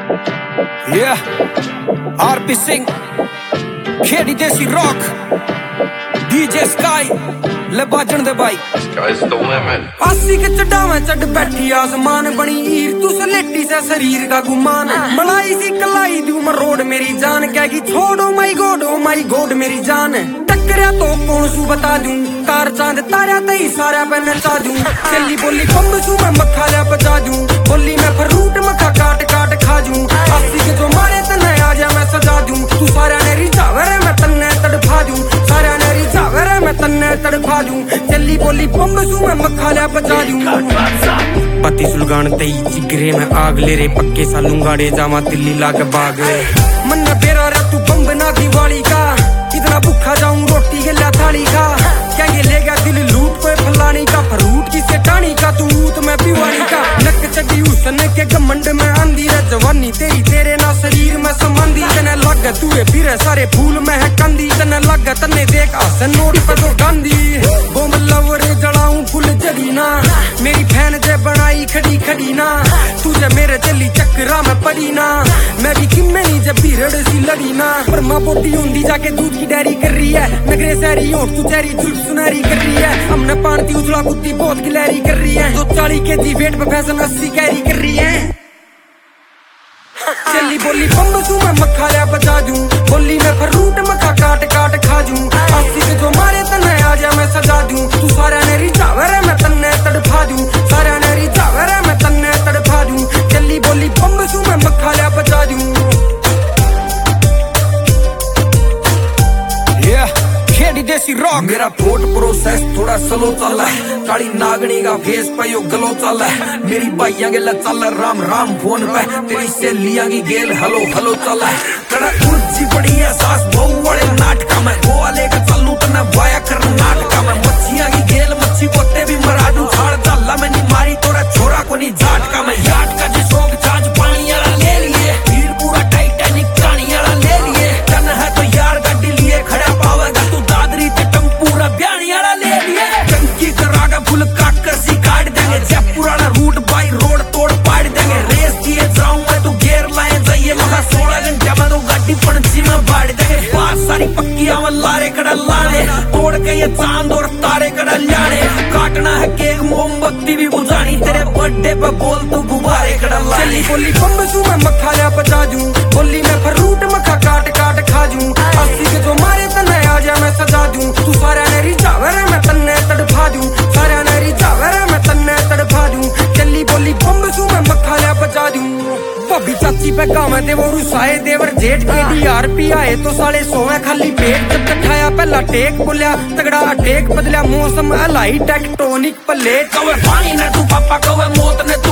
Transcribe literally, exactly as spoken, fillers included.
Yeah, RP Singh, Khedi देसी rock, DJ sky, ले बाजन दे भाई। आसी के चढ़ावा चढ़ बैठी आसमान बनी हीर, तू सलेटी से शरीर का गुमान। मलाई सी कलाई दू मरोड़ मेरी जान, कहेगी छोड़ो माई गोड ओ माई गोड मेरी जान। टकरिया तो कौन सू बता दूं, तार चांद तारा तई सारा पे नचा दूं। चली बोली बम्ब सू मैं मक्खा लिया बजा दूं, बोली मैं फ्रूट मक्खा काट काट खा दूं। आसी के जो मारे तने आ जा मैं सजा दूं, तू सारा ने रिझावे मैं तन्ने तड़फा दूं। सारा ने रिझावे मैं तन्ने तड़फा दूं। चली बोली बम्ब सू मैं मक्खा लिया बजा दूं। पति सुलगान तई जिगरे में आग ले रे, पक्के सालू गाड़े जावा दिल्ली लाके बाग। मन तेरा रे तू बम्ब ना दिवाली का, कितना भूखा जाऊं रोटी के ला थाली का। कहेंगे ले गया दिल लूट कोई फलानी का, फ्रूट की सेठानी का तू ऊत में पिवानी का। नक चढ़ी उसने के घमंड में आंधी रे, जवानी तेरी तेरे ना शरीर में संबंधी। तने लग तूए फिर सारे फूल में है कंदी, तने लग तने देख आसन नोट पे तो गांधी। बोम लवरे जड़ाऊं फुल जड़ी ना, मेरी फैन जे बनाई खड़ी खड़ी ना। तुझे मेरे चली चक्रा में पड़ी ना, मैं भी किम्मे नहीं जब भीड़ सी लड़ी ना। पर माँ बोटी हुंदी जाके दूध की डेयरी कर रही है, नगरे सहरी होठ तू चेरी जुल्फ सुनहरी कर रही है। हमने पानती उछला कुत्ती बहुत गिलहरी कर रही है, दो चाली के जी वेट पे फैशन अस्सी कैरी कर रही है। चली बोली बम्ब सू मैं मक्खा लिया बजा दूं, बोली मैं फ्रूट मक्खा काट काट खा दूं। आसी के जो मारे तने आ जा मैं सजा दूं, तू सारा ने रिझावे रे मैं तन्ने तड़फा दूं। सारा ने रिझावे रे मैं तन्ने तड़फा दूं। चली बोली बम्ब सू मैं मक्खा लिया बजा दूं। Yeah, खेड़ी देसी रॉक। मेरा थॉट प्रोसेस थोड़ा स्लो चल है, काली नागनी का फेस पे यो गलो चल है। मेरी भाइया के चल राम राम फोन पे, तेरी सहेलियां की गेल हलो हलो चल है। कड़ा उर्जी पड़ी है सास बहु वाले नाटका में, गोवा लेकर चलू तने वाया कर नाटका में। मच्छियां की गेल मच्छी कोते भी मरा दूं, छाड़ डाला में नहीं मारी तोरा छोरा को नहीं झाटका में। याट का जिसोग चांच पानी वाला ले लिए, भीड़ पूरा टाइटैनिक कहानी वाला ले लिए। तन है तो यार गाड़ी लिए खड़ा पावेगा तू, दादरी ते टम्पूरा ब्यानी वाला ले लिए। टंकी करागा फुल काट सी काट देंगे, जयपुर वाला रूट बाई रोड तोड़ पाड़ देंगे। रेस किए जाऊं मैं तू गेर लाए जाइए, मगर सोलह घंटे में तो गाड़ी पणची में बाढ़ देंगे। बात सारी पक्कियां में लारे कड़ा लाने, तोड़ के ये चांद और तारे कड़ा लाने। काटना है केक मोमबत्ती भी बुझानी, तेरे बर्थडे पे बोल तू गुब्बारे कड़ा लाने। चली बोली बम्ब सू मैं मक्खा लिया बजा दूं, बोली मैं फ्रूट मक्खा काट काट खा दूं। आसी के जो मारे तने आ जा मैं सजा दूं, तू सारा ने रिझावे रे मैं तन्ने तड़फा दूं। सारा ने रिझावे रे मैं तन्ने तड़फा दूं। चली बोली बम्ब सू मैं मक्खा लिया बजा दूं। भाभी चाची पे काम है वो रुसाए देवर जेठ के डी आर पी आए तो साले सोए खाली पेट। जब कठाया पहला टेक बोलिया तगड़ा टेक बदलिया, मौसम हलाई टेक्टोनिक पले। कवे पानी ने तू पापा कवे मौत ने